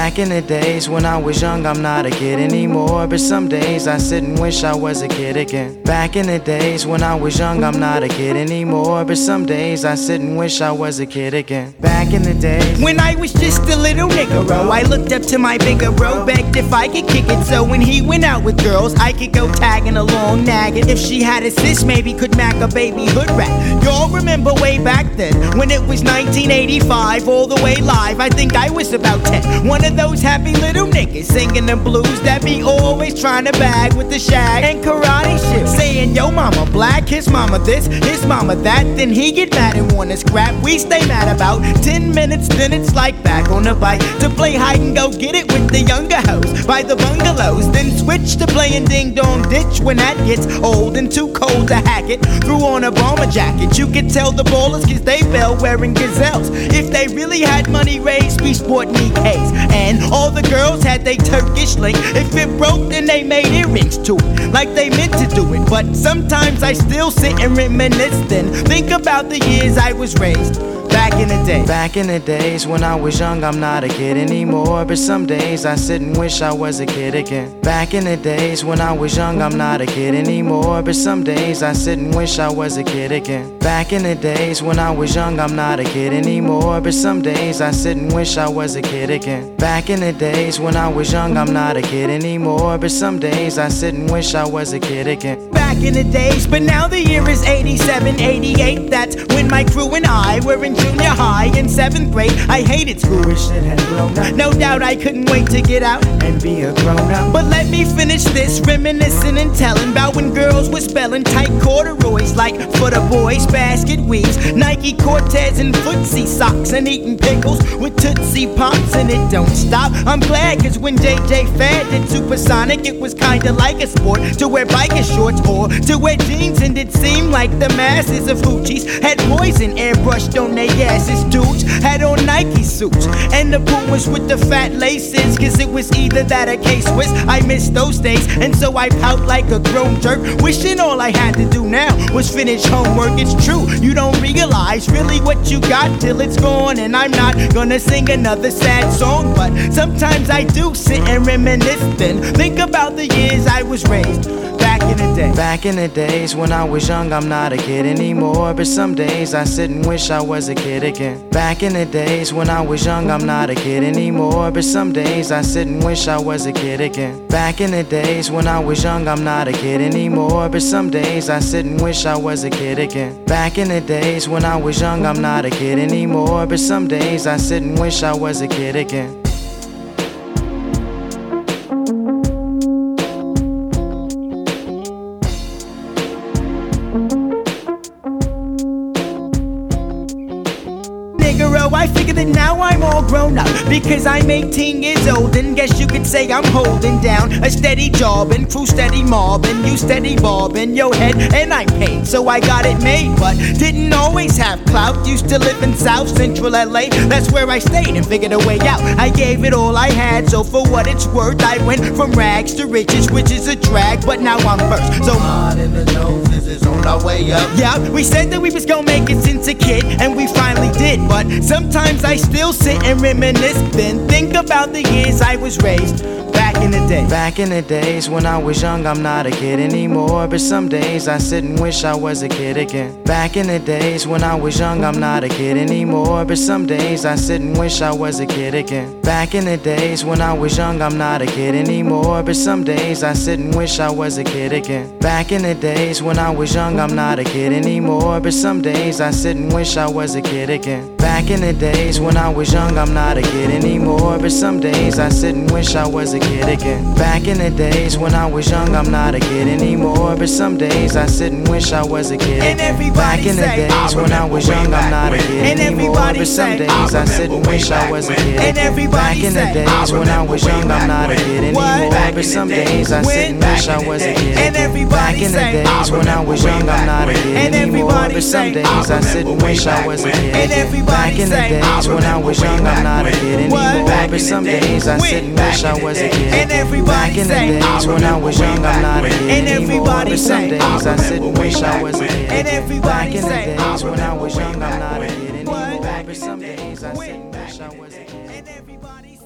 Back in the days when I was young, I'm not a kid anymore. But some days I sit and wish I was a kid again. Back in the days when I was young, I'm not a kid anymore. But some days I sit and wish I was a kid again. Back in the days when I was just a little nigga, I looked up to my bigger bro, begged if I could kick it. So when he went out with girls, I could go tagging along, nagging. If she had a sis, maybe could mac a baby hood rat. Y'all remember way back then when it was 1985, all the way live. I think I was about 10. One of those happy little niggas singing the blues that be always trying to bag with the shag and karate shit, saying yo mama black, his mama this, his mama that. Then he get mad and wanna scrap. We stay mad about 10 minutes, then it's like back on the bike to play hide and go get it with the younger hoes by the bungalows. Then switch to playing ding dong ditch when that gets old and too cold to hack it. Threw on a bomber jacket, you could tell the ballers cause they fell wearing gazelles. If they really had money raised, we sport Nikes. And all the girls had they Turkish link. If it broke, then they made earrings to it, like they meant to do it. But sometimes I still sit and reminisce, then think about the years I was raised. Back in the day. Back in the days when I was young, I'm not a kid anymore. But some days I sit and wish I was a kid again. Back in the days when I was young, I'm not a kid anymore. But some days I sit and wish I was a kid again. Back in the days when I was young, I'm not a kid anymore. But some days I sit and wish I was a kid again. Back in the days when I was young, I'm not a kid anymore. But some days I sit and wish I was a kid again. Back in the days, but now the year is 87, 88. That's when my crew and I were in junior high in 7th grade. I hated school, shit had blown up. No doubt I couldn't wait to get out and be a grown up. But let me finish this, reminiscing and telling about when girls were spelling tight corduroys like for the boys, basket weaves, Nike Cortez and footsie socks, and eating pickles with Tootsie Pops. And it don't stop, I'm glad, cause when JJ Fad did Supersonic, it was kinda like a sport to wear biker shorts or to wear jeans. And it seemed like the masses of hoochies had poison airbrushed on their asses. Dudes had on Nike suits and the Pumas with the fat laces, cause it was either that or K-Swiss. I miss those days, and so I pout like a grown jerk, wishing all I had to do now was finish homework. It's true, you don't realize really what you got till it's gone. And I'm not gonna sing another sad song, but sometimes I do sit and reminisce, then think about the years I was raised. Back in the day. Back in the days when I was young, I'm not a kid anymore. But some days I sit and wish I was a kid again. Back in the days when I was young, I'm not a kid anymore. But some days I sit and wish I was a kid again. Back in the days when I was young, I'm not a kid anymore. But some days I sit and wish I was a kid again. Back in the days when I was young, I'm not a kid anymore. But some days I sit and wish I was a kid again. I figure that now I'm all grown up because I'm 18 years old, and guess you could say I'm holding down a steady job and crew steady mobbing, you steady bobbing your head, and I'm paid, so I got it made. But didn't always have clout, used to live in South Central LA, that's where I stayed and figured a way out. I gave it all I had, so for what it's worth, I went from rags to riches, which is a drag, but now I'm first. So hard in the nose, this is on our way up. Yeah, we said that we was gonna make it since a kid, and we finally did. But sometimes I still sit and reminisce, then think about the years I was raised. Back in the day. Back in the days when I was young, I'm not a kid anymore. But some days I sit and wish I was a kid again. Back in the days when I was young, I'm not a kid anymore. But some days I sit and wish I was a kid again. Back in the days when I was young, I'm not a kid anymore. But some days I sit and wish I was a kid again. Back in the days when I was young, I'm not a kid anymore. But some days I sit and wish I was a kid again. Back in the days when I was young, I'm not a kid anymore. But some days I sit and wish I was a kid again. Back in the days when I was young, I'm not a kid anymore. But some days I sit and wish I was a kid again. Back in the days when I was young, I'm not a kid anymore. But some days I sit and wish I was a kid again. Back in the days when I was young, I'm not a kid anymore. But some days I sit and wish I was a kid again. Back in the days when I was young, I'm not a kid anymore. But some days I sit and wish I was a kid again. Back in the days when I was young, I'm not a kid anymore. But some days I sit and wish I was a kid again. Back in the days when I was young, I'm not a kid anymore. But some days I sit and wish I was a kid again. Back in the days when I was young, I'm not a kid anymore. But some days I sit and wish I was a kid.